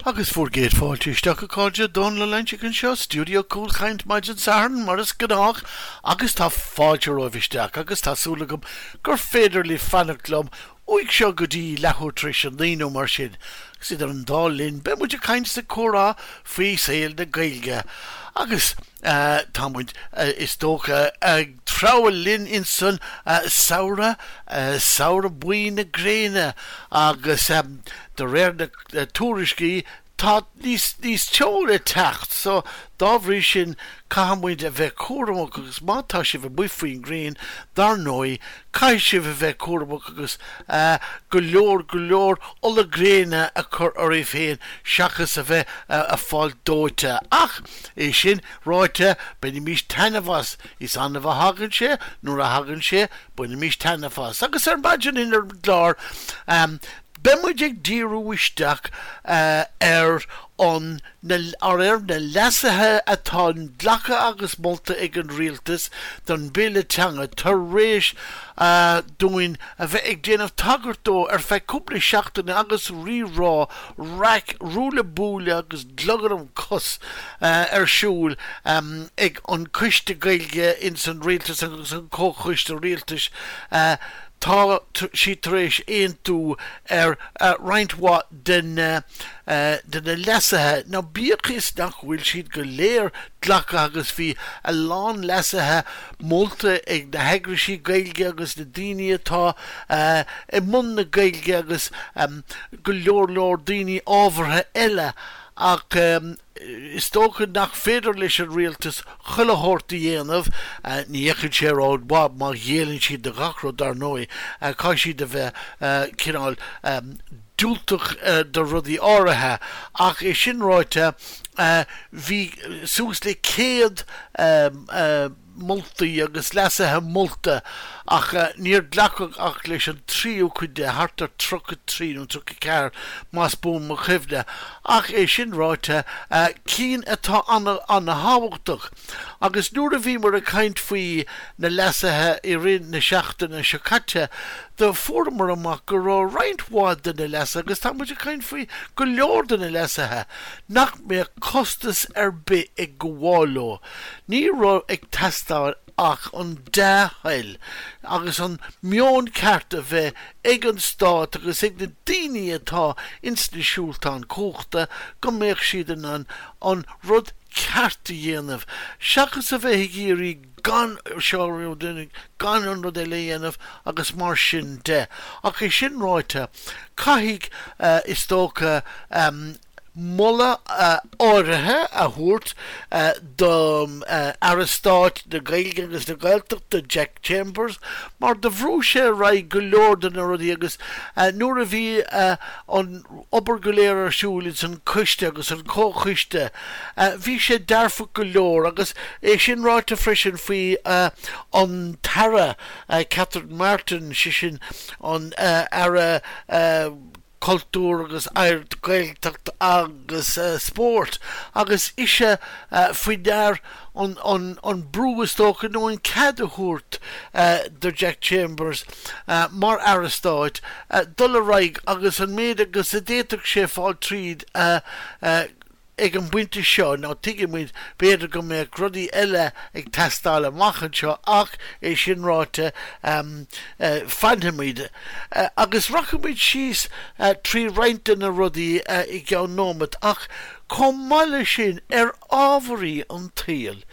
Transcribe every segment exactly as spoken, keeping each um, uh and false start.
Agus fórgéad fáiltíisteach a cáide don le leinte an seo stúdio cool chaint maidid saharn mar is gnáach agus tá fáilte roihisteach agus tásúla gom gur féidir le fannaglum uig seo go dtí lethúir tris an líonú mar sin agus idir an dá linn be muidir caint sa córá faoi saoil na gailge agus uh, tá muid uh, is tócha uh, tráil linn in sun uh, saora uh, saora buí na gréine agus um, de réir na uh, túriscí tá níos níos teola techt so dábhrí sin cahamid a bheith cuaramach agus mátá si bheith buifuoin gréin dar nói cai si bheith cuaramach agus uh, go leor go leor ola gréine a chur ar é féin seachas a bheith uh, a fáil dóite ach é sin ráite bena mís tanahas is anna bh hagann sé nuair a hagann sé buna mís tanahas agus ar baidir inar glár um, be muid ag díreú isteach uh, ar an na ar ar na leasathe atá dlacha agus molta ag an rialtas don béle teanga tar réis uh, doin a bheith ag déanamh tagartó ar feith cúpla seachtaine agus rirá raic rúla búla agus glugam cos uh, ar siúl um, ag an cuiste gailge in san rialtas agus an cóchuiste rialtas uh, tá si tréis éon tú ar uh, reinthá den uh, uh, den na leasathe ná bíochas nach bhfuil siad go léir dlacha agus bhí a lán leasathe molta ag na heagraisí gailge agus na daoine atá uh, i mun na gailge agus um, go leor leor daoine ábhartha eile ach um, is tócha nach féidir leis an rialtas chulathirt dhéanamh uh, ní éiceann sé rád bab má dhéanann siad de gachró dar nói uh, cai siad a bheith uh, cinál um, dúltach uh, de rudí áirithe ach é sin ráite uh, bhí sús le céad um, uh, multaí agus leasathe multa ach uh, níor dlacach ach leis an tríú chuide hartar trocha tríú trocha cear más bún mo chibhne ach é sin ráite uh, cín atá anna anna háhachtach agus nuair a bhí mar a caint faoi na leasathe i rinn na seachtaine se caite de formar amach go rá reinthhád den na leasa agus tá muid a caint faoi go leor den na leasathe nach mé costas ar bit ag go bháiló ní rá ag testáil ach an dáhail agus an mion ceart a bheith ag an stát agus ag na daoine atá insna siúltán cóchta go méoch siad an an rud ceart a dhéanamh seachas a bheith géirí gan seoú duine gan an rud é léanamh agus mar sin de ach é sin ráite caithigh uh, is tócha um, mulla uh, áirithe a thuairt uh, dom uh, Aristáit de gailge agus de gailteach de Jack Chambers mar de bhrú sé ra go leor den a rudí agus uh, nuair a bhí uh, an obair go léir ar siúil in san cuiste agus an cóchuiste uh, bhí sé dearfa go leor agus é sin ráite freisin faoi uh, an tara uh, Catherine Martin si sin an uh, ara uh, cultúr agus aird gailteacht agus uh, sport agus ise uh, faoi dear an, an, an brú is tócha nó an cad a thuairt uh, de Jack Chambers uh, mar Aristáit uh, dul a raig agus an méad agus a déiteach sé fáil tríd uh, uh, ag an buinte seo ná tuige muid beidir go mé rudí eile ag testáil amachchan seo ach é sin ráite um, uh, fanhamide uh, agus rachamid síos uh, trí reinte na rudí uh, i gceann nómad ach com maiile sin ar ábharí an taal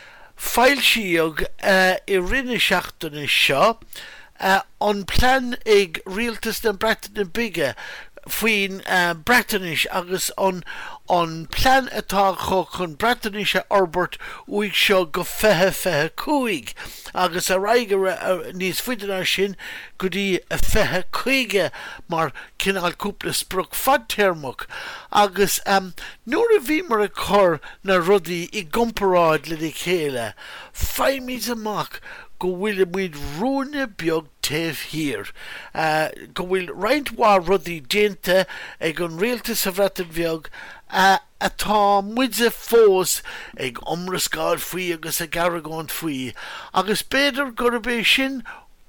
fáil siog uh, i rinne seachtaine seo uh, an plan ag rialtas den Breataine Bige faoin uh, Breatanis agus an an plan atá cho chun Breatanische Albert uig seo go fethe fethe cúig agus a raige uh, níos fuidir sin go dtí a fethe chuige mar cinál cúpla sprug fadtéarmach agus um, nuair a bhí mar a chur na rudaí i gcomparáid le dé chéile feimid amach go bhfuil muid rúne beag taobh hir uh, go bhfuil reinthá rudaí déanta ag an rialtas a bhreatain bheag uh, atá muide fós ag omrascáil faoi agus a garagán faoi agus beidir gur bé sin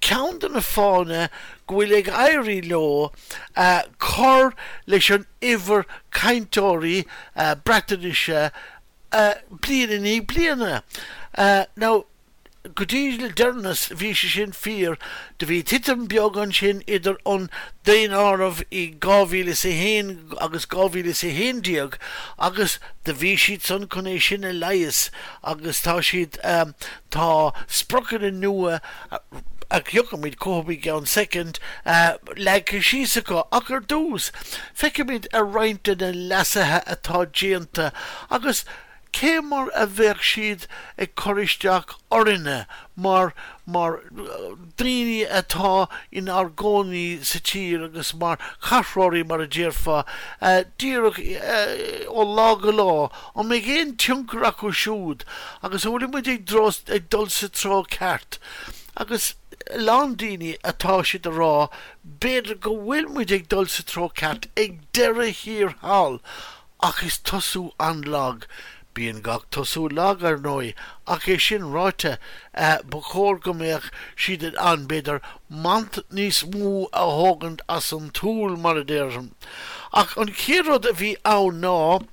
count na fána gohfuil ag éirí leo uh, cor leis an iver caintóirí uh, Breatanische uh, bliana ní bliana. Uh, now, go dtí le dearnas bhí sé sin fíor de bhí titim beag an sin idir an daon áireamh i gámhíle sa héin agus gámhíle sa héindiag agus de bhí siad san chun é sin a leias agus tá siad um, tá sprochan in nua ag jogamid cóbig an second uh, le sísacha ach ar dús feicimid a roiinte na lasathe atá déanta agus cé mar a bheith siad ag choristeach orine mar mar uh, dríní atá in argóní sa tír agus mar chasróirí mar a ddéirfa uh, díreach uh, ó lá go lá an mé géon tiúncar acu siúd agus bhfuil muid ag dros ag dul sa trá ceart agus lán daoine atá siad a rá beidir go bhfuil muid ag dul sa trá ceart ag deire hir hall ach is tosú an lag. Bíon gach tosú lag ar nói ach é sin ráite uh, ba chóir go mbeadh siad an beidir mant níos mú a thógant as an túl mar a dtéirim. Ach an chéad a bhí ann ná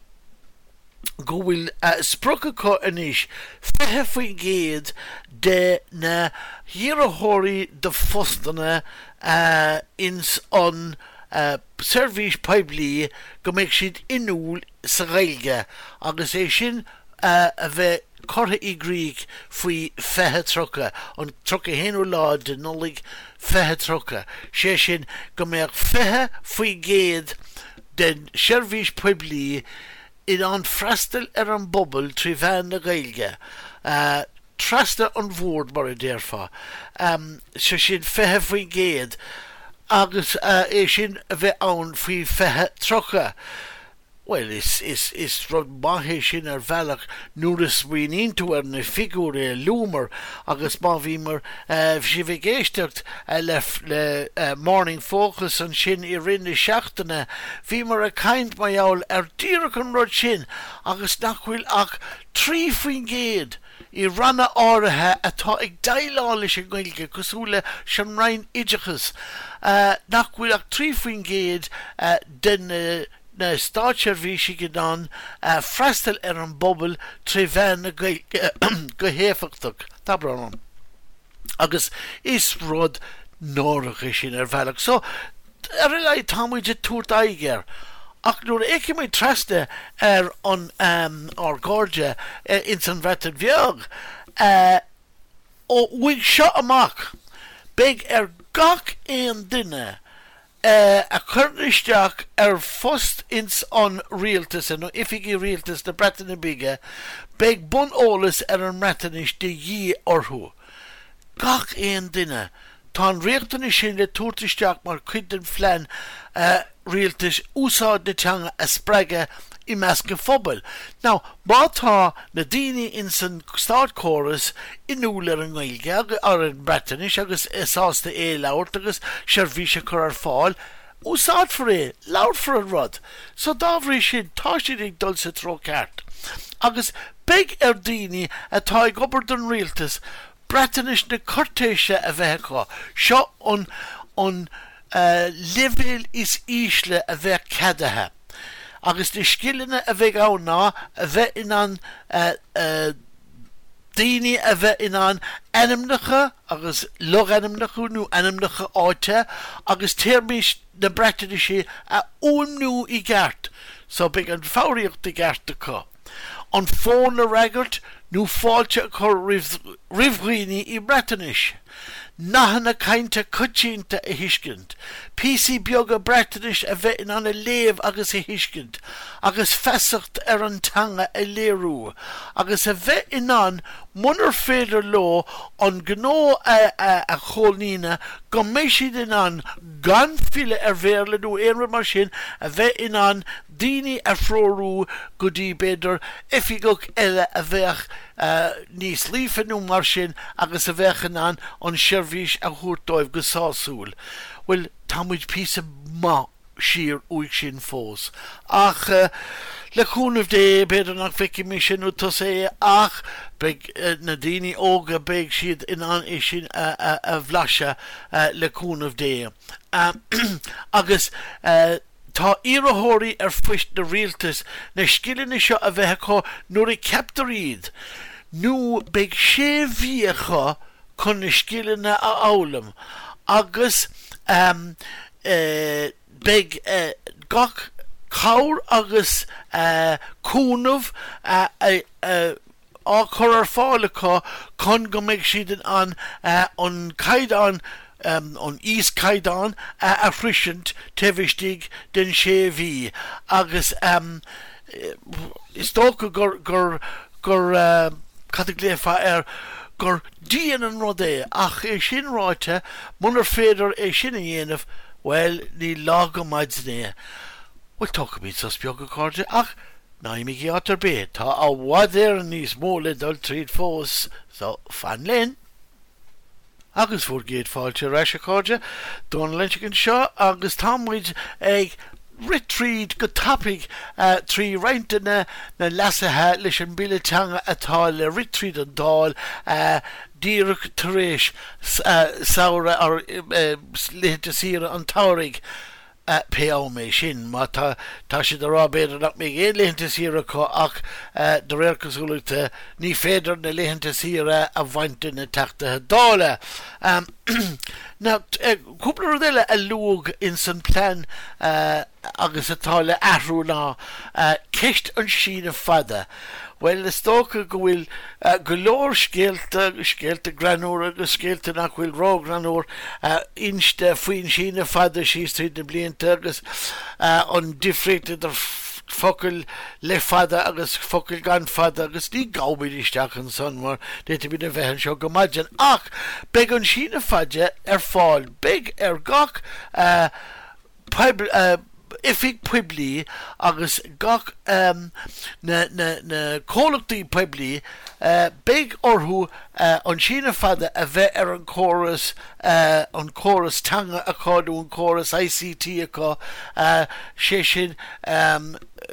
go bhfuil uh, sproccha có inis fethe faoi géad de na hiarrthóirí de fostanna uh, ins an Uh, Servís Poiblí go mbeadh siad inúil sa Ghaeilge agus é sin uh, a bheith cortha i gríoch faoi fethe trocha an trocha héanú lá de nolig fethe trocha sé sin go mbeadh fethe faoi géad den Servís Poiblí in an freastal ar an bobbal trí bhean na Ghaeilge uh, trasta an bhórd mar a dtéirfa um, sé sin fethe faoi géad agus uh, é sin a bheith ann faoi fethe trocha. Well, is is is rud maithé sin ar bhealach nuair is bhíonn tú ar na figúr é lúmar agus má bhí mar uh, si bheith géisteacht uh, le, le uh, Morning Focus an sin i rinne seachtainna bhí mar a caint maiall ar díreach an rud sin agus nachhfuil ach trí faoin géad i ranna áirithe atá ag dailá leis an Ghaeilge cosúla sin rainn idechas uh, nachhfuil ach trí faoin géad uh, den uh, na stáitservíisi gidán uh, freastal ar an bobbal trí bhean na go héfachtach tá branan agus is rud nóracha sin ar bhealach so ar a leid támuid a túirt aigear ach nuair éici mé trasta ar an um, ar gáirde uh, in san bhreatain bheag uh, ó bhuaigh seo amach beidh ar gach éon duine Uh, a chuirnisteach ar fust ins an rialtas no ifigi rialtas na Breataine Bige beidh bun ólas ar an Breatanis de dhí orthú. Gach éon duine tá an riachtanis sin le túirtisteach mar cuid den phlean uh, rialtas úsáid na teanga a spreige i measc phobal. Now, má tá na daoine in san stát chóras inúil ar an Ghaeilge ar an Breatanis agus isásta é labhairt agus seirbhíse chur ar fáil úsáid for é, labhairt for an rud. So dábhrí sin tá siad ag dul sa tró ceart. Agus beidh ar daoine atá ag obair don rialtas Breatanis na cortéise a bheith acu seo an an uh, leibhéal is ísle a bheith ceadathe. Agus de skillene a bheith á ná a bheith in an uh, uh, daoine a bheith in an enimnecha agus log enimnecha nó enimnecha áite agus téirmís na Breatanisí a únú i gceart so beidh an fáíocht i gceart acu. An fón na ragart nó fáilte a chur rihghine i Breatanis. Nachna cainte cutínta a hiiscint. Písí beag a Breatanis a bheith in anna léamh agus a hiiscint, agus fesacht ar an tanga a léirú, agus a bheith in an munar féidir lo an gnó a, a, a cholnína go méisiad in an gan file ar bhéirle nó éanra mar sin a bheith in an daoine a frórú go dtí beidir ifigach eile a bheith uh, níos lífa nó mar sin agus a bheith in an an seirbhís a thuairtáibh go sásúil. Well, tá muid písa má siar uig sin fós. Ach, uh, le cúnmh dé beidir nach bheici mí sin ú tá é ach beag na daoine óga beag siad in an é sin a bhlaise le cúnmh dé. Agus tá iarrthóirí ar fuist na rialtas na scileanna seo a bheith có nuair i ceaptar iad nó beag sé bhíocha chun na scileanna a álam agus um, uh, beag uh, gach cabhair agus uh, cúnmh uh, uh, uh, á chur ar fálacha chun go mbeidh siad an uh, an caighdeán um, an os caighdeán uh, a phrisint tevistig den sé bhí agus um, is tóca gur gur gur uh, catagléfa ar gur díon an rud é ach é sin ráite munar féidir é sin a dhéanamh well ní lá go maid sné. Well tóca bíd sa beag go cóide ach ná mi átar bé tá á bhhad ar an níos móla dul tríd fós so fan len. Agus fuair géad fáilte reis a cóide don leintecinn seo agus támuid ag ritríd go tapig uh, trí reintaine na lasathe leis an biletanga atá le ritríd an dáil uh, díreach tar éis uh, saora ar uh, léite sira an táirigh uh, peá mé sin má tá tá si de rá beidir nach mé é léinte sira có ach uh, de réircasúlaachta ní féidir na léinte sira a bhainte na teachtathe dála. Um, Now, cúpla uh, ruile a luag in san plan uh, agus atá le ahrú ná uh, ceist an sin a fada. Well, is tóca go bhfuil uh, go leor scéalta, scéalta granúr agus scéalta nach bhfuil rá granúr uh, inste faoin sin a fada síos tríd na blianta agus uh, an difriachta ar focail le fada agus focail gan fada agus ní gábíd isteach an son mar déta bí na bheithan seo go maidian ach beag an sin a fada ar fáil beag ar gach uh, pibl, uh, ifig puiblí agus gach um, na, na, na cólachtaí puiblí uh, beag orthú uh, an sin a fada a bheith ar an chóras uh, an chóras tanga a cáú an chóras I C T a cá uh, sé sin um,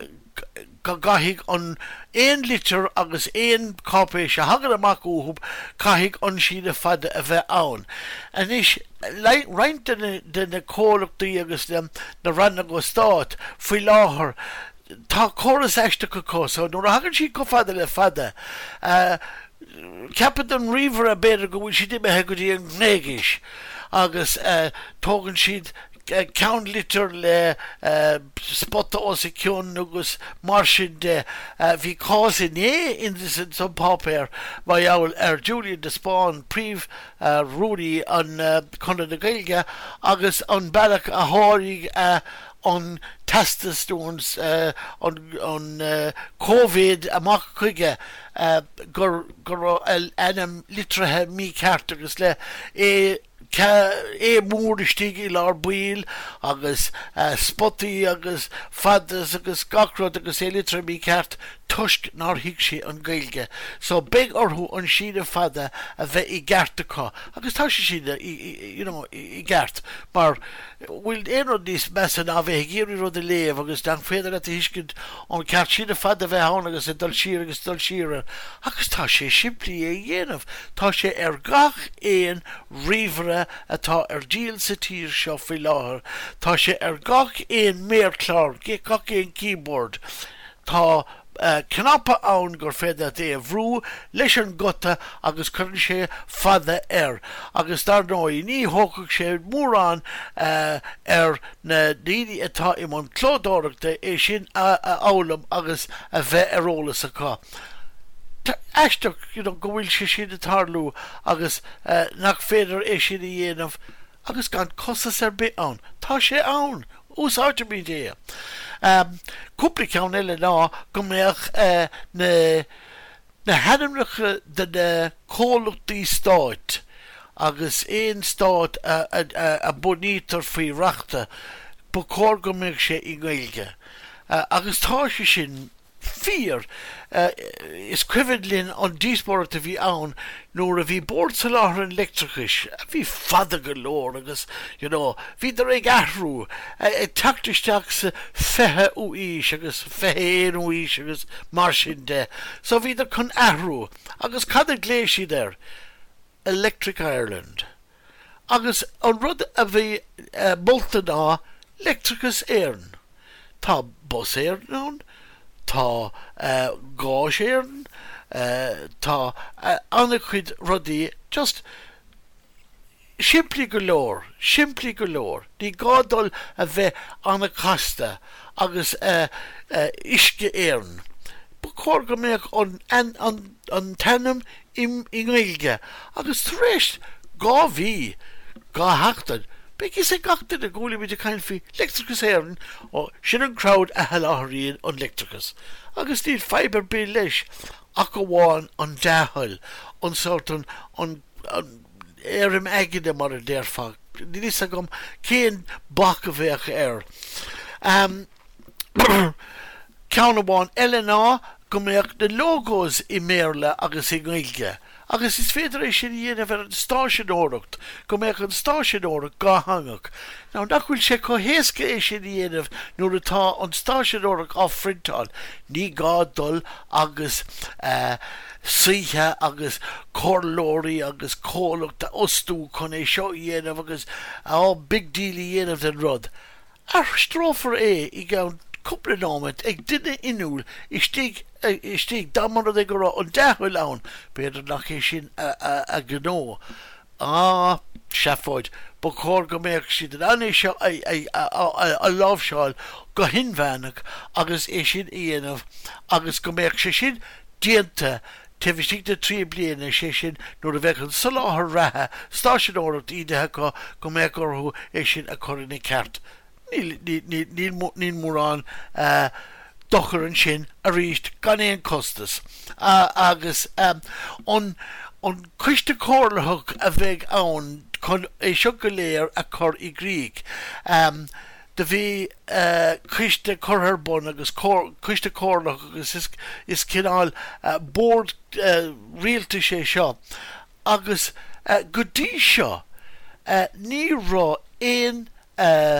go gaithigh an éon litir agus éon cápéis a hagad amach úthúb caithigh an sin a fada a bheith ann. Anis reinte de na cólachtaí agus na ranna go stát faoi láthair tá chóras eiste go cósa nuair a hagann si go fada le fada uh, ceapad an riomhar a beidir go bhfuil si dimethe go dtí an gnéigis agus uh, tógann siad Uh, count litter le uh, spotta os i cion agus mar sin de bhí cása né in san pápéir ba jaall ar Julian de Spáin príomh uh, Rudy an uh, Conradh na Gaeilge agus an bailach a háirigh uh, an testosterone uh, an, an uh, COVID amach chuige uh, gur gur enam litrathe mí ceart agus le é é múristí i lár buil agus uh, spottaí agus fadas agus gachrod agus é litra mí ceart tuisc nar hiic sé an Gaeilge. So beag orthú an sin a fada a bheith i gceart acu agus tá sé sin i, you know, i gceart mar bhfuil éon níos mesan a bheith géirí rud a léamh agus den féidir a hiiscint an ceart sin a fada bheith ann agus a dul siar agus dul siar agus tá sé siimplí é dhéanamh tá sé ar gach éon riomhre atá ar díal sa tír seo faoi láthair tá sé ar gach éon méarchlár gach éon keyboard tá Uh, Knappa ann gur féidir é a bhrú leis an gota agus chun sé fada air agus dar nói ní thócaigh sé mórrán uh, ar na daoine atá im an clódáireachta é sin a, a álam agus a bheith arolalas acu. Eisteach you know, go bhfuil sé sin a tarlú agus uh, nach féidir é sin a dhéanamh agus gan cosas ar bit ann. Tá sé ann úsáte mí dé. Um, Cúpla ceann eile ná go mbeadh uh, na, na hanimreacha de na cólachtaí stáit agus éon stáit a, a, a, a bunítar faoi reachta ba cór go mbeadh sé i Gaeilge. Uh, agus tá sé sin fear uh, is cuividlin an díosbord a bhí ann nuair a bhí bord sa láthair an electricais a bhí fada go leor agus you know bhí dar ag ahrú ag tactisteach sa fethe uais agus fethe éan uais agus mar sin de so bhí dar chun ahrú agus cad a gléisi there Electric Ireland agus an rud a bhí uh, molta ná Electricus éireann tá bus éireann tá uh, gáis éireann uh, tá uh, anna chuid rudaí just simply go leor simply go leor ní gádul a bheith anna casta agus uh, uh, isce éireann ba cór go mbeadh an, an, an, an tanam im ingailge agus tréist gá bhí gá heachtain Because I got to the goalie with the kind of electricus éireann or sin an crowd a heláthraíonn an electricus. Agus níl fibre bí leis ach go bháin an dáthil an sort an an éirim aigide mar a déirfach. Ní is a gom céan bach a bheith air. Um, Ceann amháin eile ná go mbeadh na logos i méarla agus i ghaeilge. Agus is féidir é sin dhéanamh ar an stáisiúireacht go mbeadh an stáisiúireacht gá hangach. Ná nach bhfuil sé cohéasca é sin dhéanamh nuair atá an stáisiúireacht á frintáil ní gá dul agus uh, suithe agus cóirlóirí agus cólacht a ostú chun é seo dhéanamh agus á big deal i dhéanamh den rud. Ar strófar é i gceann cúpla námad ag duine inúil i stig i stig damar ag go rá an dehfuil ann beidir nach é sin a gnó á seafáid ba cór go mbeadh siad an é seo a lámhseáil go hinmheanach agus é sin dhéanamh agus go mbeadh sé sin dianta Tevistig de trí bliana sé sin nuair a bheith an soláthar rathe stáisiúireacht idethe go go mbeadh orthú é sin a chuireann i ceart. Níl mór an uh, dochar an sin a ríist gan éon costas uh, agus um, an an cuiste cóirlathach a bheith ann chun é seo go léir a chur i gríig um, de bhí uh, cuiste chorthar bun agus cuiste cóirlach agus is, is cinál uh, bord uh, rialta sé seo agus uh, go dtí seo uh, ní rá éon uh,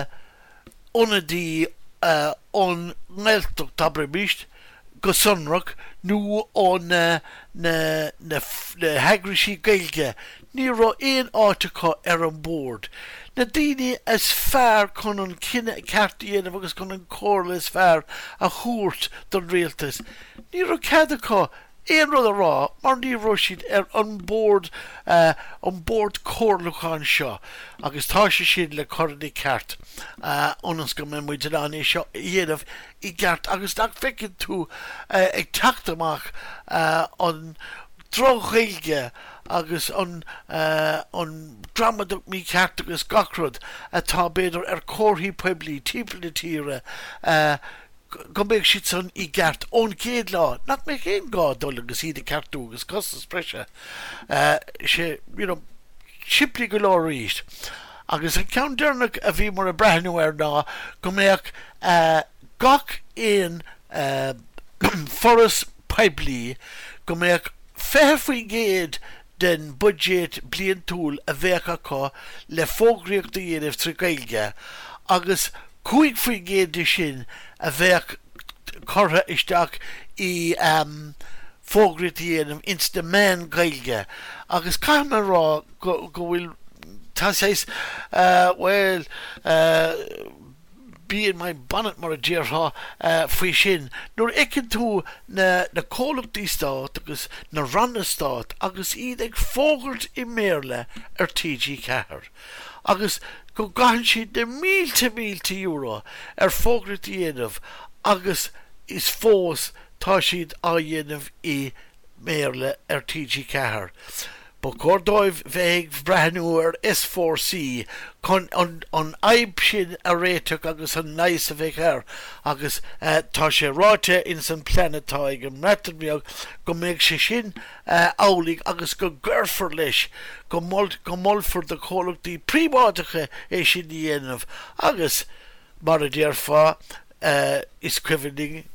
onadí uh, on ngeltuk tabribist go sunruk nu on uh, na na na hagrishi gailge ní ra éon áiteá ar an bord. Na daine as fearr chun an cinenne ceartaíanamh agus chun an cóirla is fearr a chuairt don réaltas. Ní ra ceadacha éon rud a rá mar ní ra siad ar an bord uh, an bord cóirlacháin seo agus tá sé sin le choirní ceart uh, onas go mé muid an é seo dhéanamh i gceart agus nach feiceann tú uh, ag teacht amach uh, an drochailge agus an uh, an dramadach mí ceart agus gacrod atá beidir ar cóirthaí poiblí timp na tíre uh, go mbeadh siad san i gceart ón céad lá nach mé chéon gá dul agus iad a ceartú agus costas preise uh, sé you know simply go leor ríist agus an ceann dearnach a bhí mar a breithnú ar ná go mbeadh uh, gach éon uh, foras poiblí go mbeadh feithre faoi géad den budget bliain túl a bheith acu le fógraíocht a dhéanamh trí gailge agus chuig faoi géad sin a bheith chortha isteach i um, fógraíocht a dhéanamh insta meán gailge agus caiime rá go bhfuil tá séis uh, well uh, bí in mai bonnet mar a ddíortha uh, faoi sin nuair éiceann tú na, na cólachtaí stát agus na ranna stát agus iad ag fógairt i méarla ar T G ceathair agus go gaiann siad de mílte mílte euro ar fógairt i dhéanamh agus is fós tá siad á dhéanamh i méarla ar T G ceathair. Ba cordóibh bheith breithnú ar S four C chun an, an aib sin a réiteach agus an náis a bheith ar agus uh, tá sé ráite in san planetá ag an mreatambeag go mbeadh sé sin uh, álaigh agus go ggurfar leis go molfar de cólachtaí príobháideacha é sin dhéanamh agus mar a dtéarfá uh, is cuimhning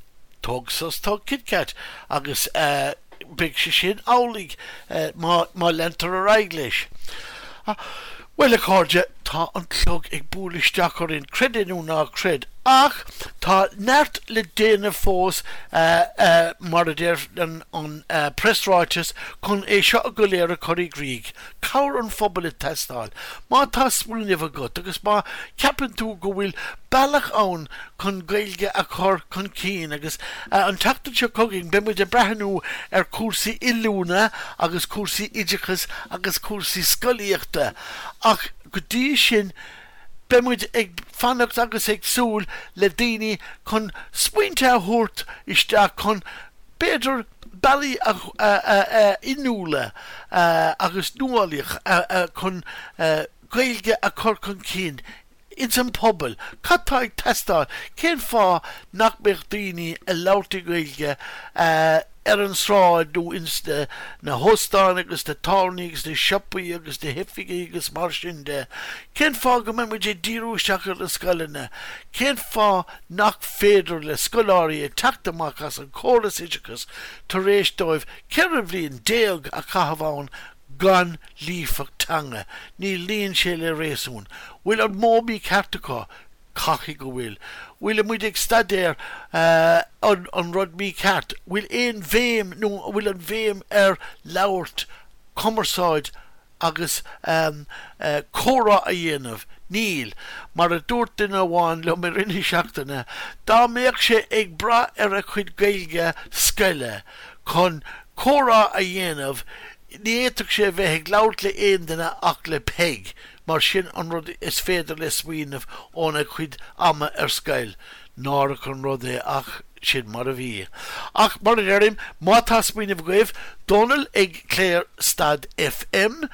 tugsas tá KitKat agus uh, big se sin álig uh, má, má lentar a raiglis. Ah, well a cordja tá an clog ag búlisteach ar in credinú ná cred ach tá neart le déana fós uh, uh, mar a déir an, an uh, presswriters chun é seo a go léir a chorí gríg cabhar an phobal i testáil má tá smúlneh agat agus má ceapan tú go bhfuil bailach ann chun gailge a chur chun cín agus uh, an tatan seo cogin be muid a breithnú ar cuasaí ilúna agus cuasaí ideichas agus cuasaí scoíochta ach go dtí sin be muid ag fannacht agus ag súil le daoine chun smaointe a thabhairt isteach chun beidir bailí a, a, a, a inúla uh, agus nuálaíoch uh, uh, chun uh, gailge a chur chun cín in an pobl catá ag testáil cén fá nach beag daoine a labhta gailge uh, ar an sráid nó insta na hóstáin agus de táirní agus de sipaí agus de hifigaí agus mar sin de cén fá go mé muid é díúisteach ar le scoileanna cén fá nach féidir le scoláirí ag teacht amach as an córas ideichas tar éis dóibh ceir a bhliain déag a chahabháin gan lífachtanga ní líon sé le réasún bhfuil an móbí ceartacá cachi go bhfuil bhfuil a muid ag stadéir uh, an, an rud mí ceart bhfuil éon bhéim nó bhfuil an bhéim ar labhairt commerceáid agus um, uh, córa a dhéanamh níl mar a dúirt duine amháin le mar rinne seachtainna dá méoch sé ag bra ar a chuid gailge scoile chun córa a dhéanamh ní éiteach sé bheith ag labhairt le aon duine ach le peig mar sin an rud is féidir le smaoinemh óna chuid ama ar scoil nára chun rud é ach sin mar a bhí ach mar a deirim má tá smaoinemh gaibh Donal ag Clare Stad F M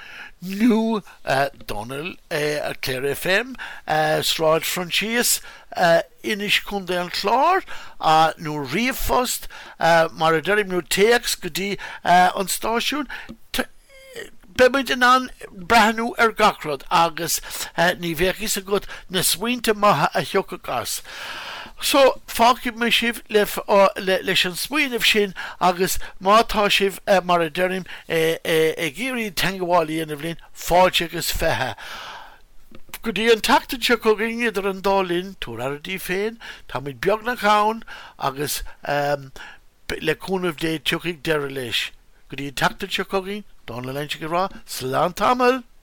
nó uh, Donal uh, a Clare F M uh, Sráid Franchíos uh, inis chun dé an chlár a uh, nó riomhfost uh, mar a deirim nó téacs go dtí uh, an stáisiún be muid in an breithnú ar gachrod agus uh, ní bheithchis a go na smaointe maithe a thiocchas. So fágib me sibh le, uh, le, leis an smaoinemh sin agus mátá sibh uh, mar a deirim ag uh, uh, géirí teangahálaí ana bhlín fáilte agus fethe. Go dtí an tatan seo go rinne idir an dálinn túr ar a dtí féin tá muid beag na chabhain agus um, le cúnamh dé tuigh deire leis. Go dtí an tatan seo go rinne Donal Lynch go rá, Slán Tamil.